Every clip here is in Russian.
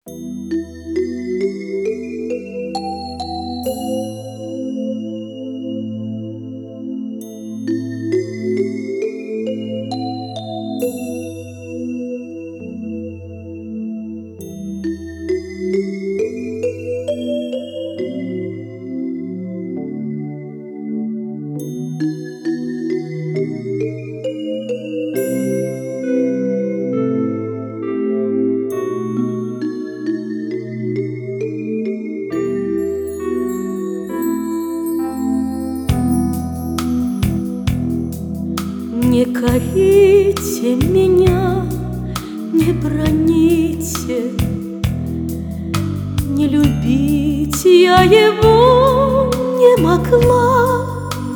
Не корите меня, не броните, не любить я его не могла.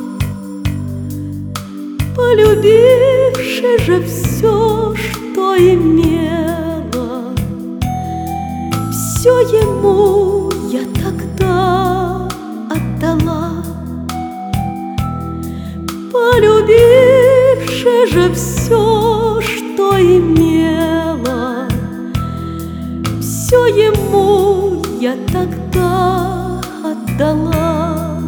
Полюбивши же все, что имела, все ему я тогда отдала. Полюбивши же все, что имела, все ему я тогда отдала.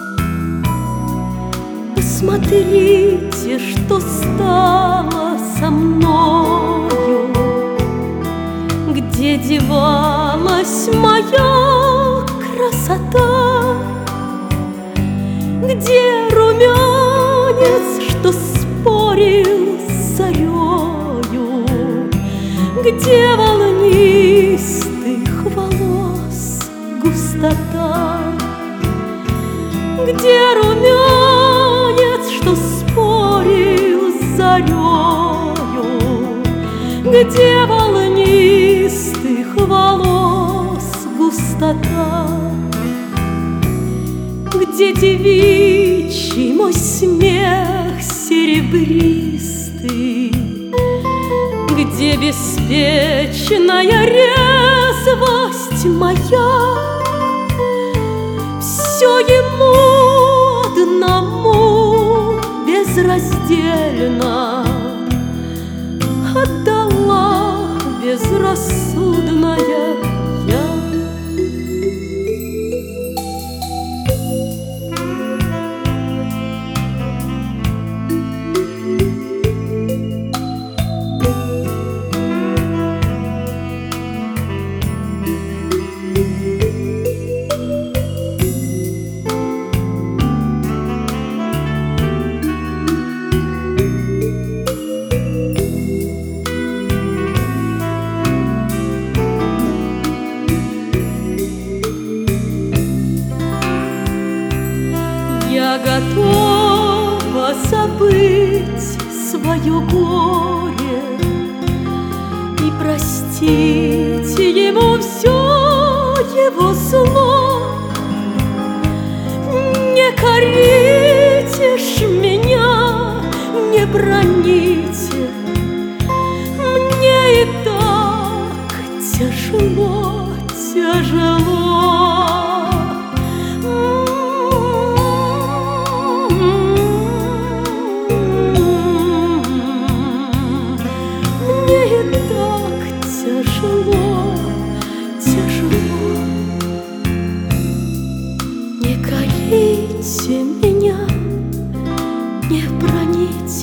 Посмотрите, что стало со мною, где девалась моя красота, где румянец, что спорил с зарею, где волнистых волос густота, где румянец, что спорил с зарею, где волнистых волос густота, где девичий мой смех серебристый, где беспечная резвость моя. Все ему одному безраздельно отдала безрассудная я. Я готова забыть свое горе и простить ему все его зло. Не корите ж меня, не броните, мне и так тяжело, тяжело. Тяжело, тяжело. Не корите меня, не броните,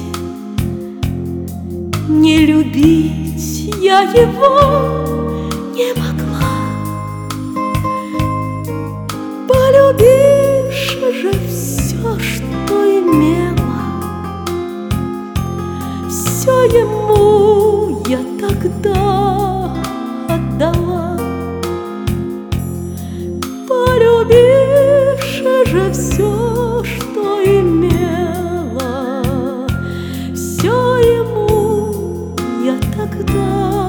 не любить я его не могла. Полюбивши же все, что имела, все ему я тогда отдала. Полюбивши же все, что имела, все ему я тогда